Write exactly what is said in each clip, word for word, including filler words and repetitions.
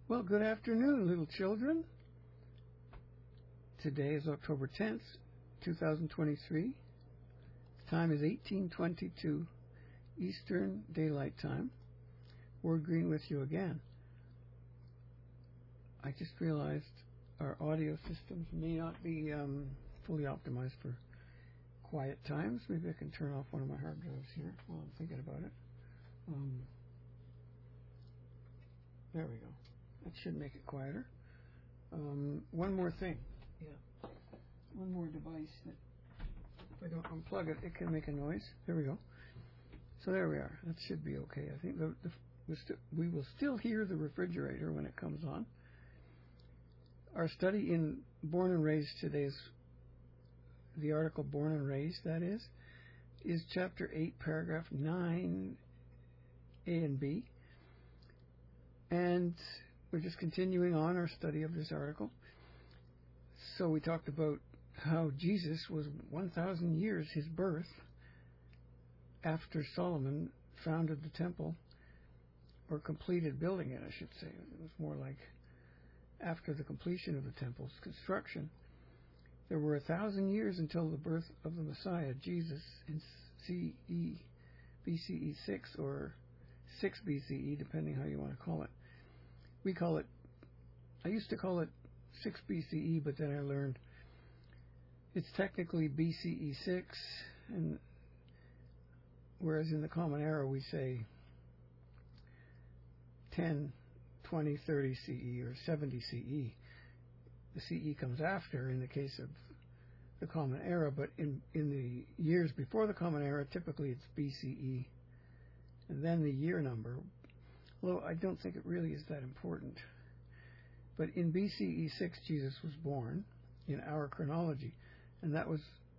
Well, good afternoon, little children. Today is October tenth, two thousand twenty-three. The time is eighteen twenty-two Eastern Daylight Time. Ward Green with you again. I just realized our audio systems may not be um, fully optimized for quiet times. Maybe I can turn off one of my hard drives here while I'm thinking about it. Um, there we go. That should make it quieter. Um, one more thing. Yeah. One more device that if I don't unplug it, it can make a noise. There we go. So there we are. That should be okay. I think the, the, we, st- we will still hear the refrigerator when it comes on. Our study in Born and Raised today's, the article Born and Raised, that is, is chapter eight, paragraph nine, A and B. And we're just continuing on our study of this article. So we talked about how Jesus was one thousand years, his birth, after Solomon founded the temple, or completed building it, I should say. It was more like after the completion of the temple's construction. There were a thousand years until the birth of the Messiah, Jesus, in C E, B C E six, or six B C E, depending how you want to call it. We call it, I used to call it six B C E, but then I learned it's technically B C E six, and whereas in the Common Era we say ten, twenty, thirty C E or seventy C E. The C E comes after in the case of the Common Era, but in, in the years before the Common Era, typically it's B C E, and then the year number. Although I don't think it really is that important. But in B C E six, Jesus was born in our chronology, and that was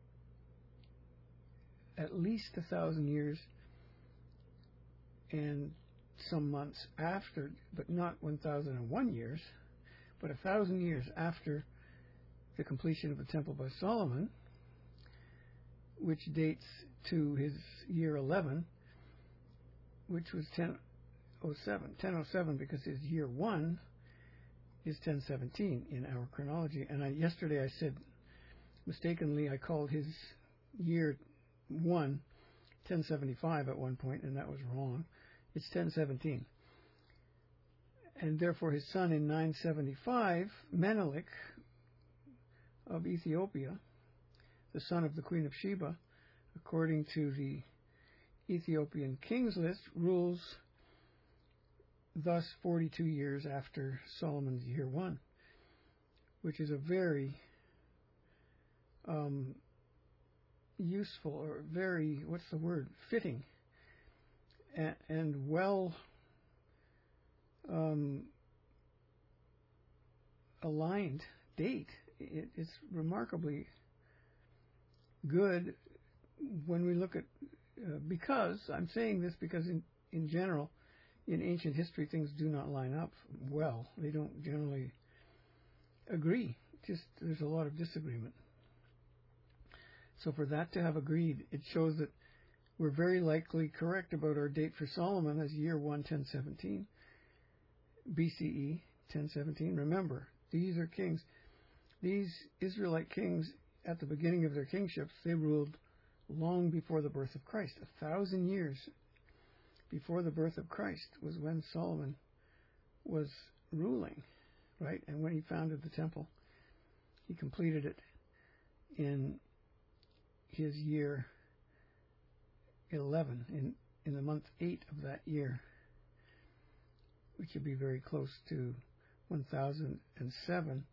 at least a thousand years and some months after, but not one thousand one years, but a thousand years after the completion of the temple by Solomon, which dates to his year eleven, which was ten oh seven. ten oh seven because his year one is ten seventeen in our chronology. And I, yesterday I said, mistakenly, I called his year one ten seventy-five at one point, and that was wrong. It's ten seventeen. And therefore his son in nine seventy-five, Menelik of Ethiopia, the son of the Queen of Sheba, according to the Ethiopian Kings list, rules thus forty-two years after Solomon's year one, which is a very um, useful, or very, what's the word, fitting and, and well um, aligned date. It, it's remarkably good when we look at, uh, because, I'm saying this because in, in general, in ancient history, things do not line up well. They don't generally agree. Just there's a lot of disagreement. So for that to have agreed, it shows that we're very likely correct about our date for Solomon as year one, ten seventeen, B C E, ten seventeen. Remember, these are kings. These Israelite kings, at the beginning of their kingships, they ruled long before the birth of Christ. A thousand years before the birth of Christ was when Solomon was ruling, right? And when he founded the temple, he completed it in his year eleven, in, in the month eight of that year, which would be very close to one thousand seven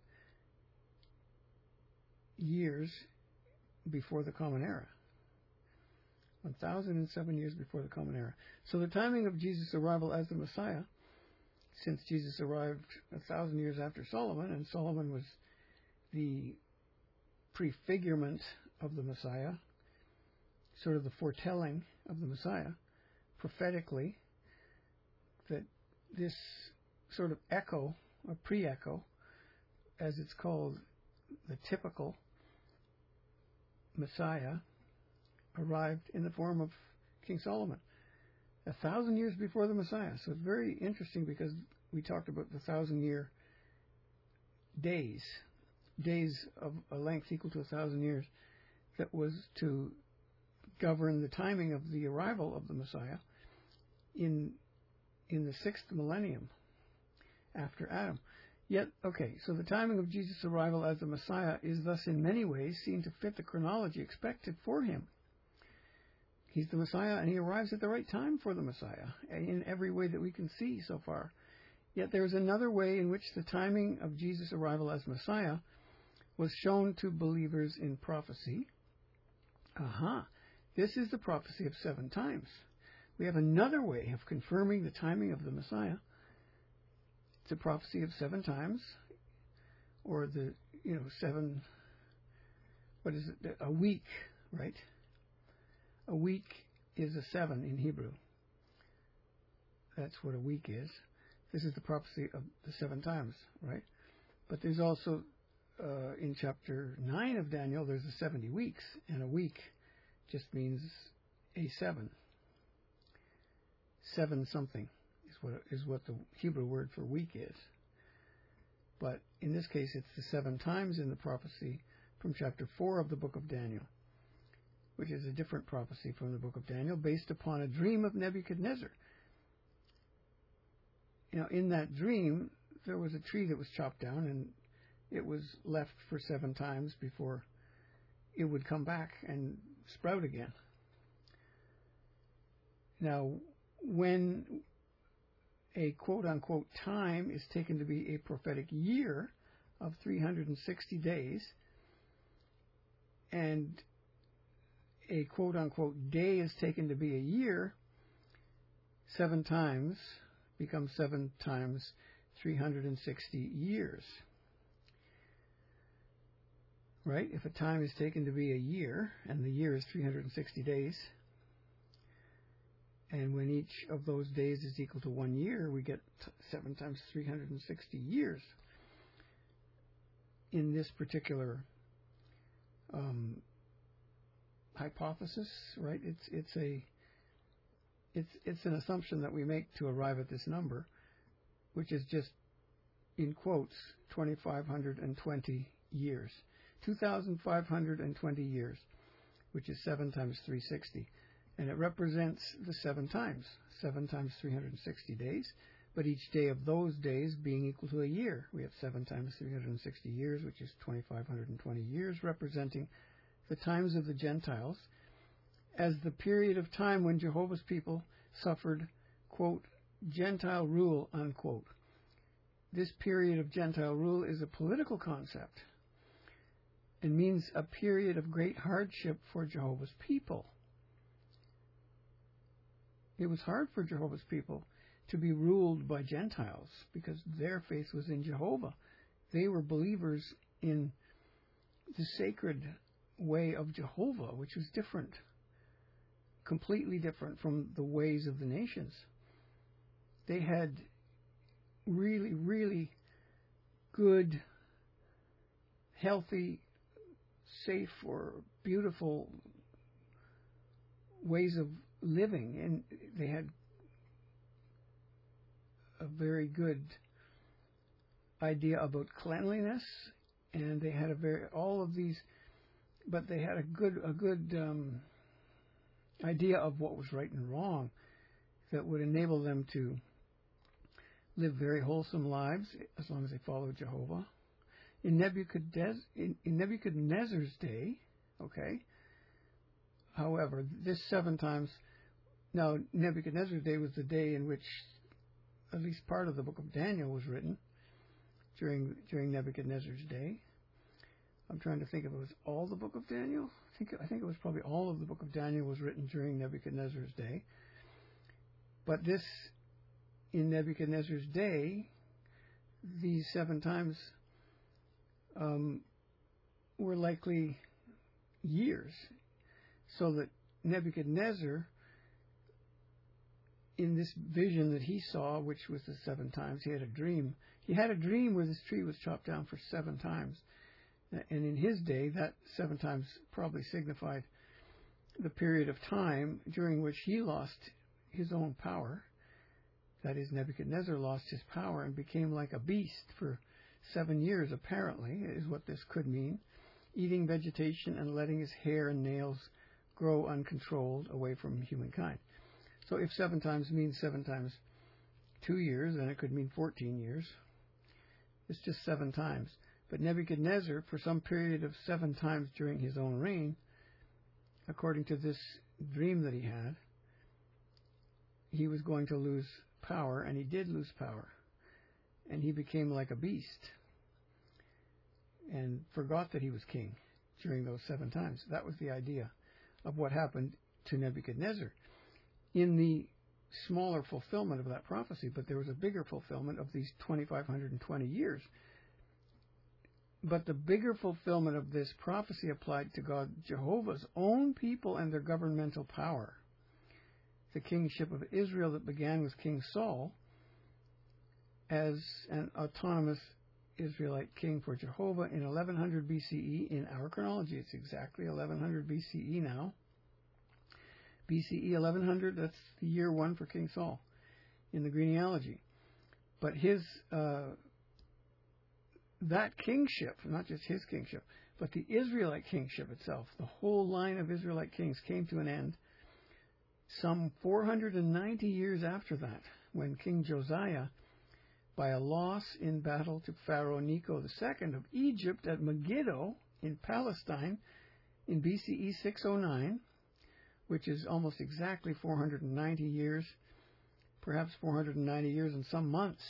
years before the Common Era. one thousand seven years before the Common Era. So the timing of Jesus' arrival as the Messiah, since Jesus arrived a thousand years after Solomon, and Solomon was the prefigurement of the Messiah, sort of the foretelling of the Messiah, prophetically, that this sort of echo, or pre-echo, as it's called, the typical Messiah, arrived in the form of King Solomon, a thousand years before the Messiah. So it's very interesting because we talked about the thousand year days, days of a length equal to a thousand years, that was to govern the timing of the arrival of the Messiah in in the sixth millennium after Adam. Yet, okay, so the timing of Jesus' arrival as the Messiah is thus in many ways seen to fit the chronology expected for him. He's the Messiah, and he arrives at the right time for the Messiah in every way that we can see so far. Yet there is another way in which the timing of Jesus' arrival as Messiah was shown to believers in prophecy. Aha! This is the prophecy of seven times. We have another way of confirming the timing of the Messiah. It's a prophecy of seven times, or the, you know, seven, what is it, a week, right? A week is a seven in Hebrew. That's what a week is. This is the prophecy of the seven times, right? But there's also, uh, in chapter nine of Daniel, there's the seventy weeks, and a week just means a seven. Seven something is what is what the Hebrew word for week is. But in this case, it's the seven times in the prophecy from chapter four of the book of Daniel, which is a different prophecy from the book of Daniel based upon a dream of Nebuchadnezzar. You know, in that dream, there was a tree that was chopped down, and it was left for seven times before it would come back and sprout again. Now, when a quote-unquote time is taken to be a prophetic year of three hundred sixty days, and a quote-unquote day is taken to be a year, seven times becomes seven times three hundred sixty years. Right? If a time is taken to be a year, and the year is three hundred sixty days, and when each of those days is equal to one year, we get t- seven times three hundred sixty years. In this particular um, hypothesis, right? It's it's a it's it's an assumption that we make to arrive at this number, which is just, in quotes, twenty-five hundred twenty years, two thousand five hundred twenty years, which is seven times three hundred sixty. And it represents the seven times, seven times three hundred sixty days, but each day of those days being equal to a year. We have seven times three hundred sixty years, which is twenty-five hundred twenty years, representing the times of the Gentiles as the period of time when Jehovah's people suffered, quote, Gentile rule, unquote. This period of Gentile rule is a political concept and means a period of great hardship for Jehovah's people. It was hard for Jehovah's people to be ruled by Gentiles because their faith was in Jehovah. They were believers in the sacred way of Jehovah, which was different, completely different from the ways of the nations. They had really, really good, healthy, safe, or beautiful ways of living, and they had a very good idea about cleanliness, and they had a very all of these, but they had a good a good um, idea of what was right and wrong that would enable them to live very wholesome lives as long as they followed Jehovah. In Nebuchadnezzar, in, in Nebuchadnezzar's day, okay. However, this seven times. Now, Nebuchadnezzar's day was the day in which at least part of the book of Daniel was written during during Nebuchadnezzar's day. I'm trying to think if it was all the book of Daniel. I think I think it was probably all of the book of Daniel was written during Nebuchadnezzar's day. But this, in Nebuchadnezzar's day, these seven times um, were likely years, so that Nebuchadnezzar, in this vision that he saw, which was the seven times, he had a dream. He had a dream where this tree was chopped down for seven times. And in his day, that seven times probably signified the period of time during which he lost his own power. That is, Nebuchadnezzar lost his power and became like a beast for seven years, apparently, is what this could mean, eating vegetation and letting his hair and nails grow uncontrolled away from humankind. So if seven times means seven times two years, then it could mean fourteen years. It's just seven times. But Nebuchadnezzar, for some period of seven times during his own reign, according to this dream that he had, he was going to lose power, and he did lose power. And he became like a beast and forgot that he was king during those seven times. That was the idea of what happened to Nebuchadnezzar in the smaller fulfillment of that prophecy, but there was a bigger fulfillment of these two thousand five hundred twenty years. But the bigger fulfillment of this prophecy applied to God Jehovah's own people and their governmental power. The kingship of Israel that began with King Saul as an autonomous Israelite king for Jehovah in eleven hundred B C E. In our chronology, it's exactly eleven hundred B C E now. B C E eleven hundred, that's the year one for King Saul in the genealogy. But his uh, that kingship, not just his kingship, but the Israelite kingship itself, the whole line of Israelite kings came to an end some four hundred ninety years after that, when King Josiah, by a loss in battle to Pharaoh Necho the Second of Egypt at Megiddo in Palestine in B C E six oh nine, which is almost exactly four hundred ninety years, perhaps four hundred ninety years and some months,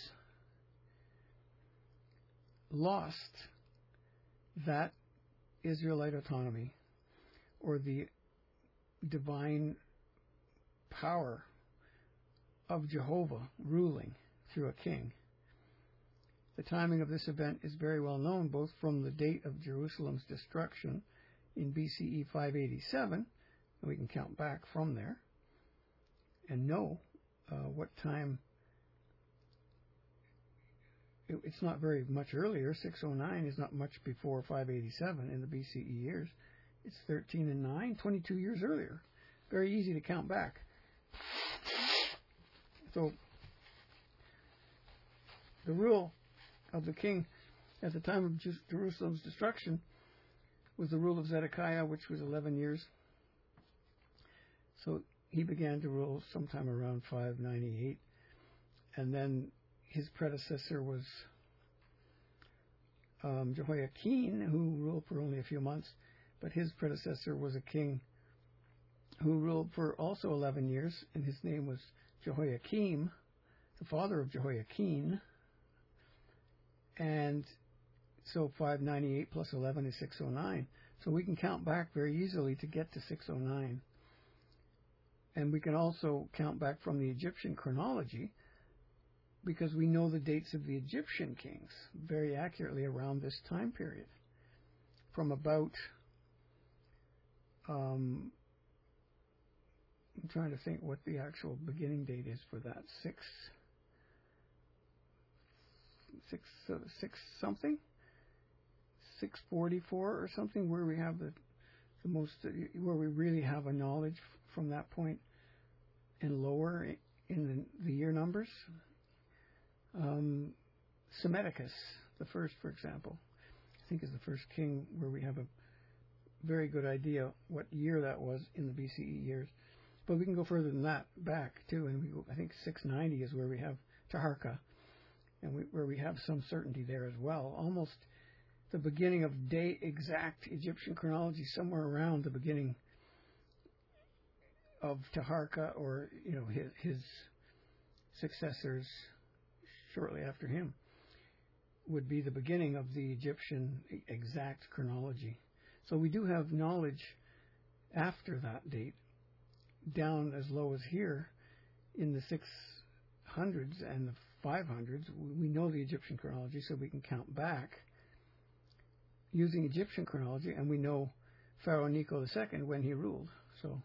lost that Israelite autonomy, or the divine power of Jehovah ruling through a king. The timing of this event is very well known, both from the date of Jerusalem's destruction in B C E five eighty-seven, and we can count back from there and know uh, what time. It, it's not very much earlier. six oh nine is not much before five eighty-seven in the B C E years. It's thirteen and nine, twenty-two years earlier. Very easy to count back. So the rule of the king at the time of Jerusalem's destruction was the rule of Zedekiah, which was eleven years. So he began to rule sometime around five ninety-eight, and then his predecessor was um, Jehoiakim, who ruled for only a few months, but his predecessor was a king who ruled for also eleven years, and his name was Jehoiakim, the father of Jehoiakim. And so five ninety-eight plus eleven is six oh nine. So we can count back very easily to get to six oh nine. And we can also count back from the Egyptian chronology, because we know the dates of the Egyptian kings very accurately around this time period. From about, um, I'm trying to think what the actual beginning date is for that. Six, six, uh, six something, six forty-four or something, where we have the the most, uh, where we really have a knowledge from that point and lower in the, the year numbers. Um, Psammetichus, the first, for example, I think is the first king where we have a very good idea what year that was in the B C E years. But we can go further than that back too, and we go, I think six ninety is where we have Taharka, and we, where we have some certainty there as well. Almost the beginning of day exact Egyptian chronology, somewhere around the beginning of Taharka, or you know his, his successors shortly after him, would be the beginning of the Egyptian exact chronology. So we do have knowledge after that date, down as low as here in the six hundreds and the five hundreds. We know the Egyptian chronology, so we can count back using Egyptian chronology, and we know Pharaoh Necho the Second when he ruled. So,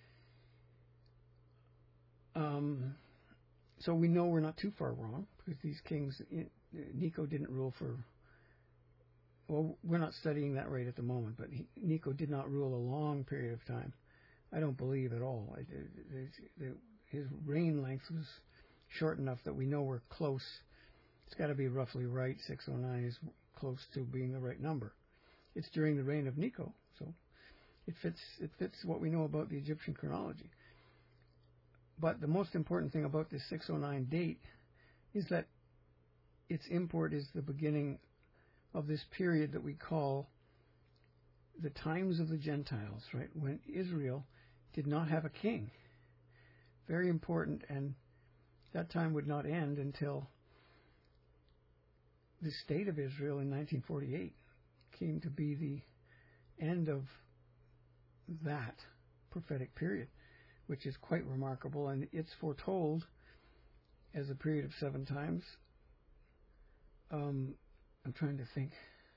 um, so we know we're not too far wrong, because these kings, Necho didn't rule for, well, we're not studying that right at the moment, but he, Necho did not rule a long period of time. I don't believe at all. I, his reign length was short enough that we know we're close. It's got to be roughly right. six oh nine is close to being the right number. It's during the reign of Necho, so it fits it fits what we know about the Egyptian chronology. But the most important thing about this six oh nine date is that its import is the beginning of this period that we call the times of the Gentiles, right? When Israel did not have a king. Very important, and that time would not end until the state of Israel in nineteen forty-eight came to be the end of that prophetic period, which is quite remarkable, and it's foretold as a period of seven times. Um, I'm trying to think,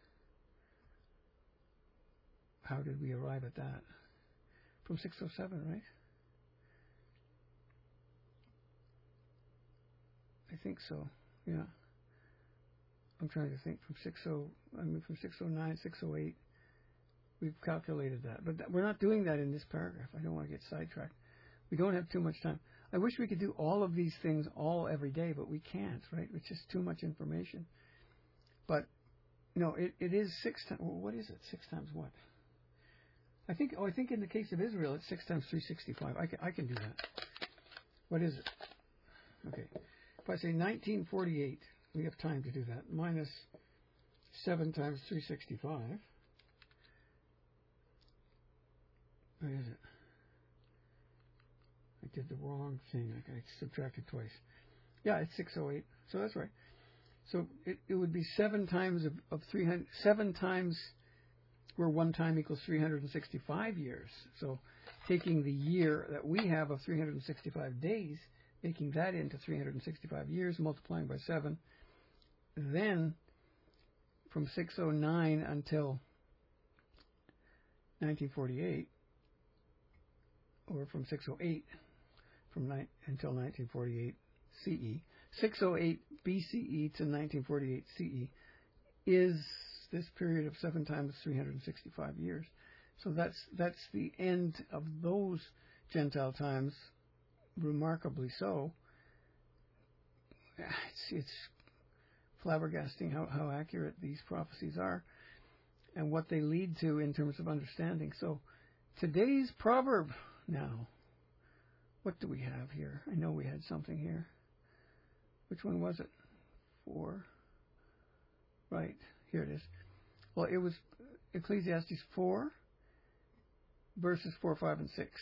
how did we arrive at that? From six oh seven, right? I think so, yeah. I'm trying to think from six oh, I mean from six oh nine, six oh eight, we've calculated that. But th- we're not doing that in this paragraph. I don't want to get sidetracked. We don't have too much time. I wish we could do all of these things all every day, but we can't, right? It's just too much information. But, no, it, it is six times, well, what is it? Six times what? I think, oh, I think in the case of Israel, it's six times three sixty-five. I can, I can do that. What is it? Okay. If I say nineteen forty-eight, we have time to do that, minus seven times three sixty-five. Where is it? I did the wrong thing. I subtracted twice. Yeah, it's six oh eight. So that's right. So it, it would be seven times of, of three hundred, seven times where one time equals three hundred sixty-five years. So taking the year that we have of three hundred sixty-five days, making that into three hundred sixty-five years, multiplying by seven, then from six oh nine until nineteen forty-eight, or from six oh eight from ni- until nineteen forty-eight C E, six oh eight B C E to nineteen forty-eight C E is this period of seven times three hundred sixty-five years. So that's that's the end of those Gentile times, remarkably so. It's, it's flabbergasting how, how accurate these prophecies are and what they lead to in terms of understanding. So today's proverb now, what do we have here? I know we had something here. Which one was it? Four. Right, here it is. Well, it was Ecclesiastes four, verses four, five, and six.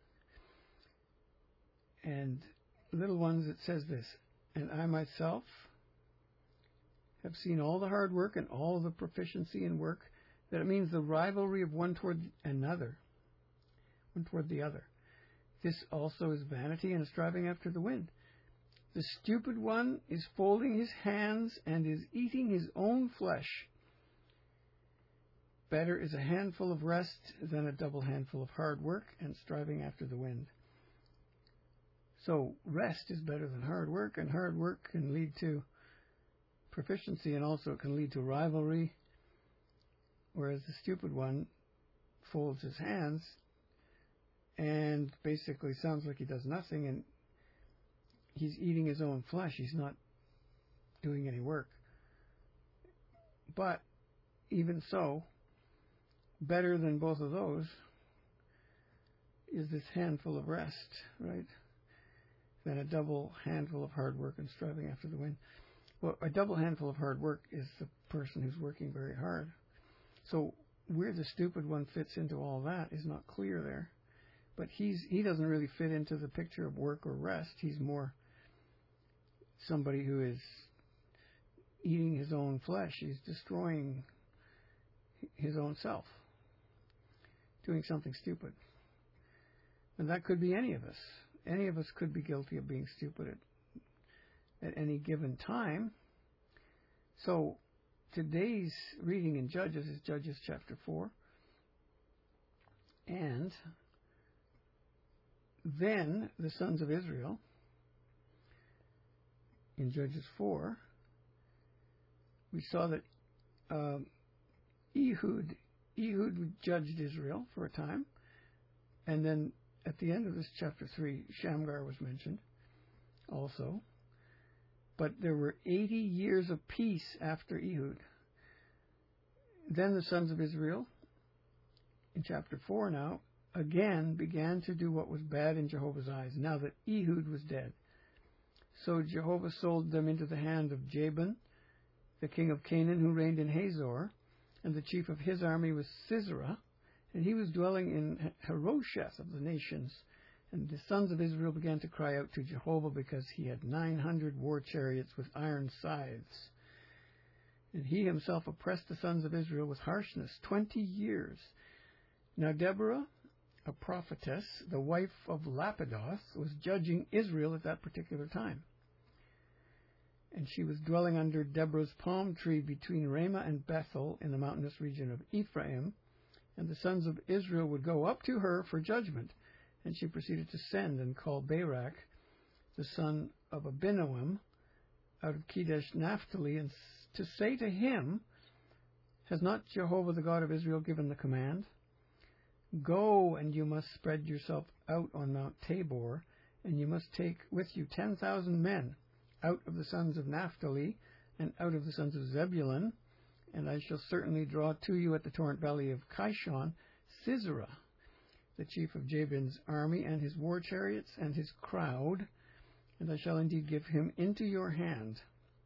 And little ones, it says this, and I myself have seen all the hard work and all the proficiency in work, that it means the rivalry of one toward another, one toward the other. This also is vanity and a striving after the wind. The stupid one is folding his hands and is eating his own flesh. Better is a handful of rest than a double handful of hard work and striving after the wind. So rest is better than hard work, and hard work can lead to proficiency, and also it can lead to rivalry, whereas the stupid one folds his hands and basically sounds like he does nothing, and he's eating his own flesh. He's not doing any work. But even so, better than both of those is this handful of rest, right? Than a double handful of hard work and striving after the wind. Well, a double handful of hard work is the person who's working very hard. So where the stupid one fits into all that is not clear there. But he's he doesn't really fit into the picture of work or rest. He's more somebody who is eating his own flesh. He's destroying his own self, doing something stupid. And that could be any of us. Any of us could be guilty of being stupid at, at any given time. So today's reading in Judges is Judges chapter four. And then the sons of Israel, in Judges four, we saw that uh, Ehud, Ehud judged Israel for a time, and then at the end of this chapter three, Shamgar was mentioned also. But there were eighty years of peace after Ehud. Then the sons of Israel, in chapter four now, again began to do what was bad in Jehovah's eyes, now that Ehud was dead. So Jehovah sold them into the hand of Jabin, the king of Canaan, who reigned in Hazor, and the chief of his army was Sisera, and he was dwelling in Harosheth of the nations. And the sons of Israel began to cry out to Jehovah because he had nine hundred war chariots with iron scythes. And he himself oppressed the sons of Israel with harshness twenty years. Now Deborah, a prophetess, the wife of Lapidoth, was judging Israel at that particular time. And she was dwelling under Deborah's palm tree between Ramah and Bethel in the mountainous region of Ephraim. And the sons of Israel would go up to her for judgment. And she proceeded to send and call Barak, the son of Abinoam, out of Kedesh Naphtali, and to say to him, has not Jehovah the God of Israel given the command? Go, and you must spread yourself out on Mount Tabor, and you must take with you ten thousand men out of the sons of Naphtali and out of the sons of Zebulun, and I shall certainly draw to you at the torrent valley of Kishon Sisera, the chief of Jabin's army, and his war chariots, and his crowd, and I shall indeed give him into your hand.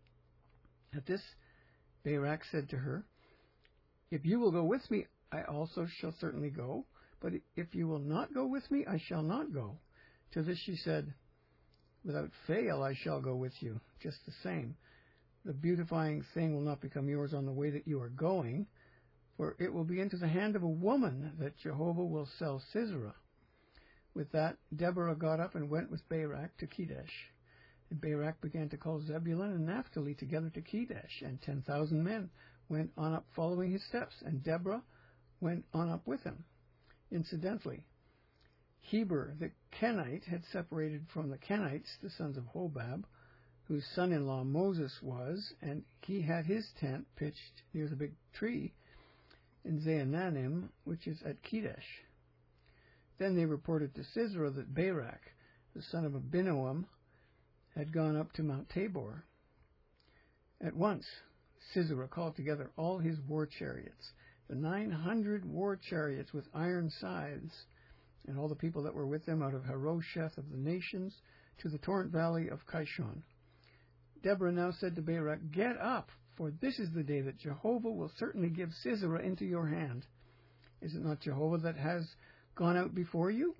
At this, Barak said to her, If you will go with me, I also shall certainly go, but if you will not go with me, I shall not go. To this she said, Without fail I shall go with you, just the same. The beautifying thing will not become yours on the way that you are going, for it will be into the hand of a woman that Jehovah will sell Sisera. With that, Deborah got up and went with Barak to Kedesh. And Barak began to call Zebulun and Naphtali together to Kedesh, and ten thousand men went on up following his steps, and Deborah went on up with him. Incidentally, Heber the Kenite had separated from the Kenites, the sons of Hobab, whose son-in-law Moses was, and he had his tent pitched near the big tree in Zaanannim, which is at Kedesh. Then they reported to Sisera that Barak, the son of Abinoam, had gone up to Mount Tabor. At once Sisera called together all his war chariots, the nine hundred war chariots with iron scythes, and all the people that were with them out of Harosheth of the nations to the torrent valley of Kishon. Deborah now said to Barak, Get up, for this is the day that Jehovah will certainly give Sisera into your hand. Is it not Jehovah that has gone out before you?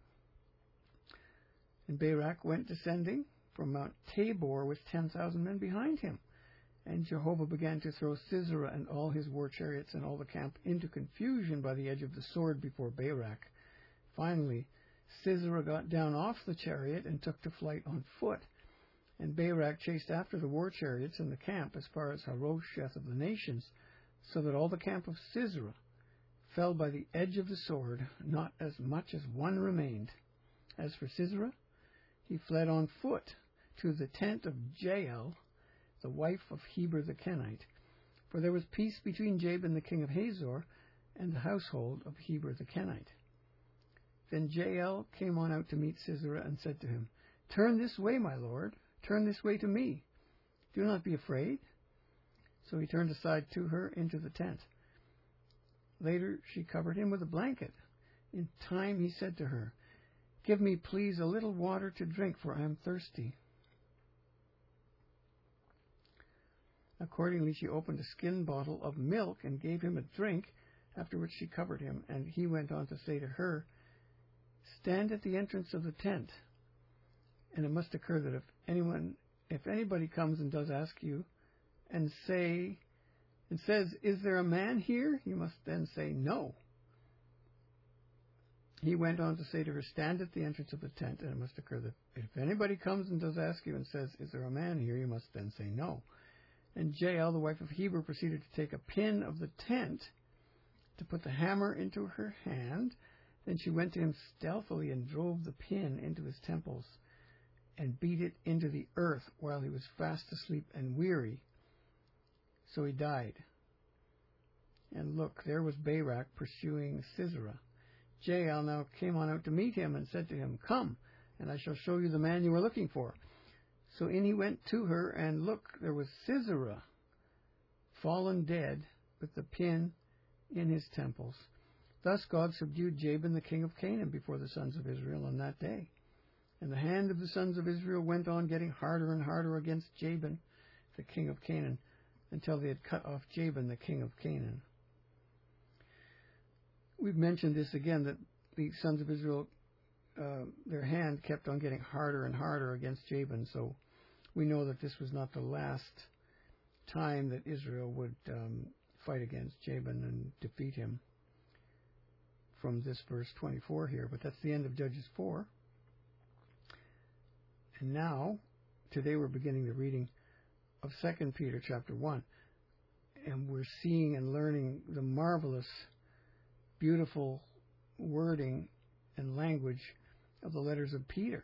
And Barak went descending from Mount Tabor with ten thousand men behind him. And Jehovah began to throw Sisera and all his war chariots and all the camp into confusion by the edge of the sword before Barak. Finally, Sisera got down off the chariot and took to flight on foot. And Barak chased after the war chariots in the camp as far as Harosheth of the nations, so that all the camp of Sisera fell by the edge of the sword, not as much as one remained. As for Sisera, he fled on foot to the tent of Jael, the wife of Heber the Kenite, for there was peace between Jabin the king of Hazor and the household of Heber the Kenite. Then Jael came on out to meet Sisera and said to him, Turn this way, my lord, turn this way to me. Do not be afraid. So he turned aside to her into the tent. Later she covered him with a blanket. In time he said to her, Give me, please, a little water to drink, for I am thirsty. Accordingly she opened a skin bottle of milk and gave him a drink, after which she covered him, and he went on to say to her, Stand at the entrance of the tent, and it must occur that if anyone, if anybody comes and does ask you, and say, and says, Is there a man here? You must then say, No. He went on to say to her, Stand at the entrance of the tent, and it must occur that if anybody comes and does ask you and says, Is there a man here? You must then say, No. And Jael, the wife of Heber, proceeded to take a pin of the tent, to put the hammer into her hand. Then she went to him stealthily and drove the pin into his temples, and beat it into the earth while he was fast asleep and weary. So he died. And look, there was Barak pursuing Sisera. Jael now came on out to meet him and said to him, Come, and I shall show you the man you are looking for. So in he went to her, and look, there was Sisera, fallen dead, with the pin in his temples. Thus God subdued Jabin the king of Canaan before the sons of Israel on that day. And the hand of the sons of Israel went on getting harder and harder against Jabin, the king of Canaan, until they had cut off Jabin, the king of Canaan. We've mentioned this again, that the sons of Israel, uh, their hand kept on getting harder and harder against Jabin, so we know that this was not the last time that Israel would um, fight against Jabin and defeat him from this verse twenty-four here, but that's the end of Judges four. And now, today we're beginning the reading of Second Peter chapter one, and we're seeing and learning the marvelous, beautiful wording and language of the letters of Peter.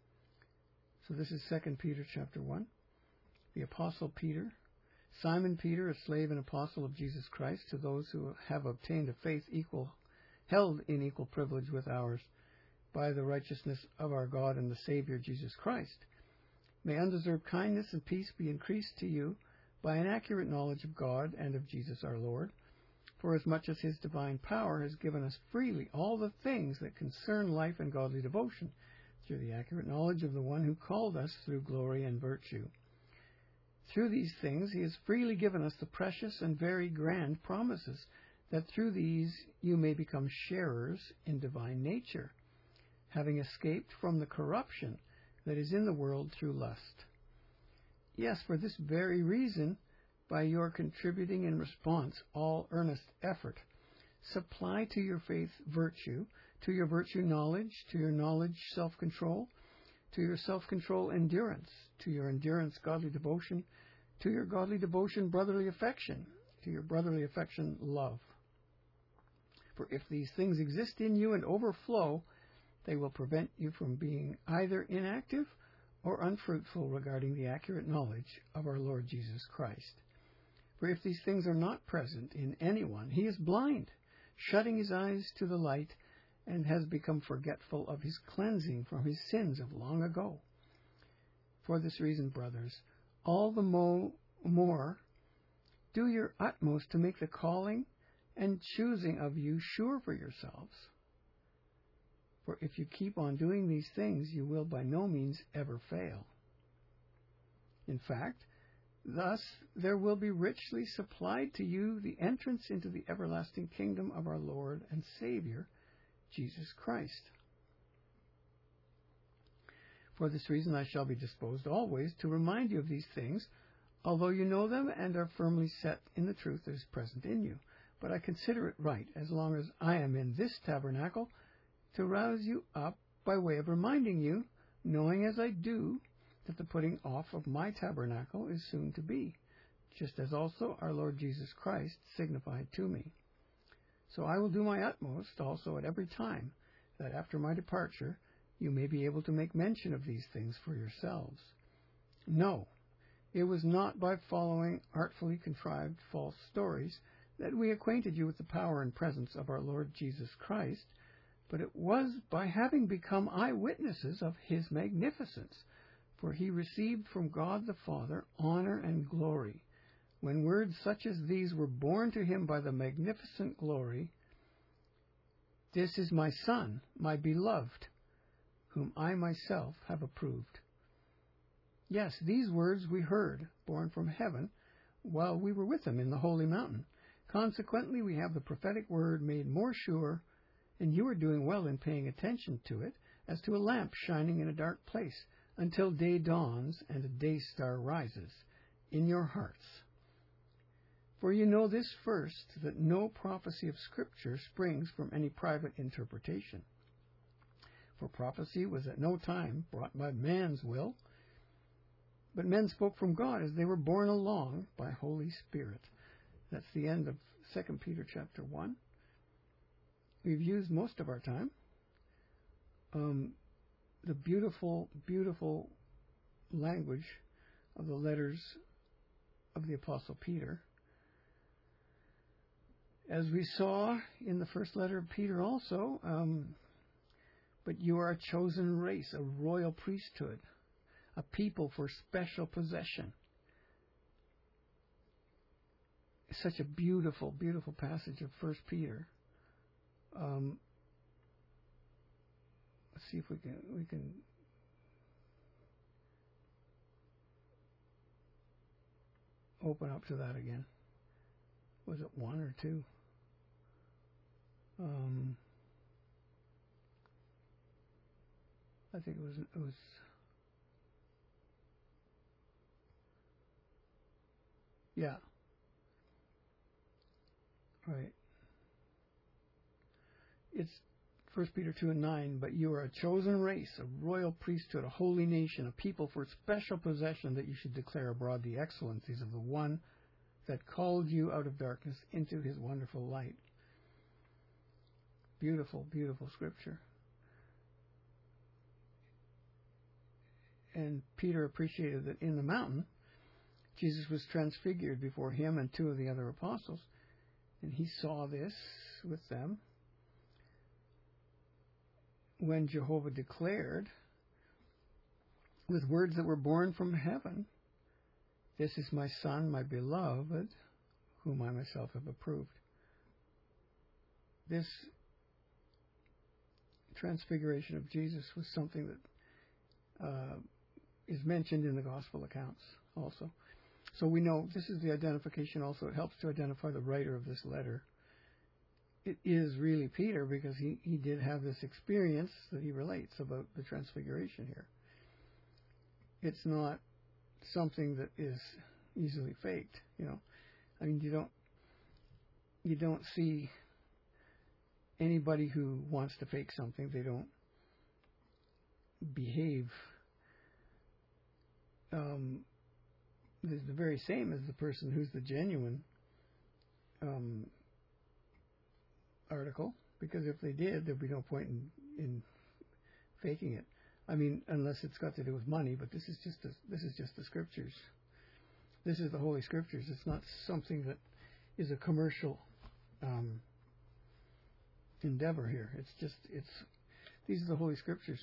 So this is Second Peter chapter one. The Apostle Peter, Simon Peter, a slave and apostle of Jesus Christ, to those who have obtained a faith equal, held in equal privilege with ours, by the righteousness of our God and the Savior Jesus Christ. May undeserved kindness and peace be increased to you by an accurate knowledge of God and of Jesus our Lord, for as much as his divine power has given us freely all the things that concern life and godly devotion, through the accurate knowledge of the one who called us through glory and virtue. Through these things he has freely given us the precious and very grand promises, that through these you may become sharers in divine nature, having escaped from the corruption that is in the world through lust. Yes, for this very reason, by your contributing in response all earnest effort, supply to your faith virtue, to your virtue knowledge, to your knowledge self-control, to your self-control endurance, to your endurance godly devotion, to your godly devotion brotherly affection, to your brotherly affection love. For if these things exist in you and overflow, they will prevent you from being either inactive or unfruitful regarding the accurate knowledge of our Lord Jesus Christ. For if these things are not present in anyone, he is blind, shutting his eyes to the light, and has become forgetful of his cleansing from his sins of long ago. For this reason, brothers, all the mo- more do your utmost to make the calling and choosing of you sure for yourselves. For if you keep on doing these things, you will by no means ever fail. In fact, thus there will be richly supplied to you the entrance into the everlasting kingdom of our Lord and Savior, Jesus Christ. For this reason I shall be disposed always to remind you of these things, although you know them and are firmly set in the truth that is present in you. But I consider it right, as long as I am in this tabernacle, to rouse you up by way of reminding you, knowing as I do, that the putting off of my tabernacle is soon to be, just as also our Lord Jesus Christ signified to me. So I will do my utmost also at every time, that after my departure you may be able to make mention of these things for yourselves. No, it was not by following artfully contrived false stories that we acquainted you with the power and presence of our Lord Jesus Christ, but it was by having become eyewitnesses of his magnificence. For he received from God the Father honor and glory, when words such as these were borne to him by the magnificent glory, "This is my Son, my beloved, whom I myself have approved." Yes, these words we heard, borne from heaven, while we were with him in the holy mountain. Consequently, we have the prophetic word made more sure, and you are doing well in paying attention to it, as to a lamp shining in a dark place, until day dawns and a day star rises in your hearts. For you know this first, that no prophecy of Scripture springs from any private interpretation. For prophecy was at no time brought by man's will, but men spoke from God as they were borne along by Holy Spirit. That's the end of Second Peter chapter one. We've used most of our time. Um, the beautiful, beautiful language of the letters of the Apostle Peter. As we saw in the first letter of Peter also, um, but you are a chosen race, a royal priesthood, a people for special possession. It's such a beautiful, beautiful passage of First Peter. Um, let's see if we can we can open up to that again. Was it one or two? Um, I think it was it was yeah. Right. It's First Peter two and nine, but you are a chosen race, a royal priesthood, a holy nation, a people for special possession, that you should declare abroad the excellencies of the one that called you out of darkness into his wonderful light. Beautiful, beautiful scripture. And Peter appreciated that in the mountain, Jesus was transfigured before him and two of the other apostles. And he saw this with them when Jehovah declared, with words that were born from heaven, "This is my Son, my beloved, whom I myself have approved." This transfiguration of Jesus was something that uh, is mentioned in the gospel accounts also. So we know this is the identification also. It helps to identify the writer of this letter. It is really Peter, because he, he did have this experience that he relates about the transfiguration here. It's not something that is easily faked, you know. I mean, you don't you don't see anybody who wants to fake something. They don't behave um, the, the very same as the person who's the genuine um, article, because if they did, there'd be no point in, in faking it. I mean, unless it's got to do with money. But this is just a, this is just the scriptures. This is the Holy Scriptures. It's not something that is a commercial um, endeavor here. It's just it's these are the Holy Scriptures.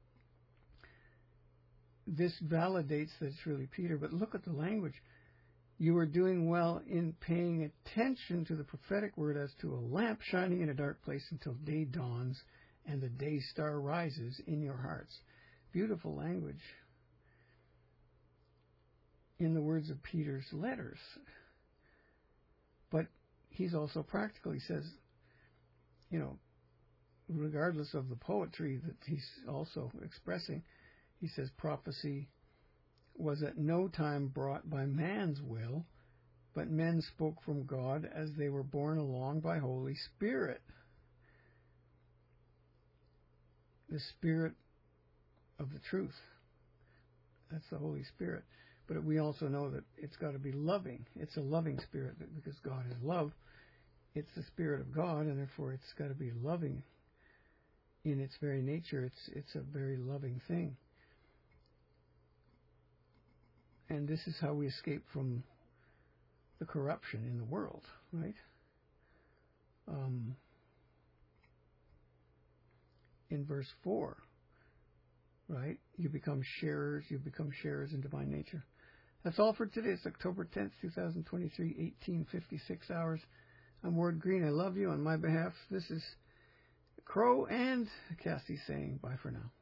This validates that it's really Peter. But look at the language. You are doing well in paying attention to the prophetic word as to a lamp shining in a dark place until day dawns and the day star rises in your hearts. Beautiful language in the words of Peter's letters. But he's also practical. He says, you know, regardless of the poetry that he's also expressing, he says prophecy was at no time brought by man's will, but men spoke from God as they were borne along by Holy Spirit. The Spirit of the truth. That's the Holy Spirit. But we also know that it's got to be loving. It's a loving spirit, because God is love. It's the Spirit of God, and therefore it's got to be loving in its very nature. It's it's a very loving thing. And this is how we escape from the corruption in the world, right? Um, in verse four, right? You become sharers, you become sharers in divine nature. That's all for today. It's October tenth, twenty twenty-three, eighteen fifty-six hours. I'm Ward Green. I love you. On my behalf, this is Crow and Cassie saying bye for now.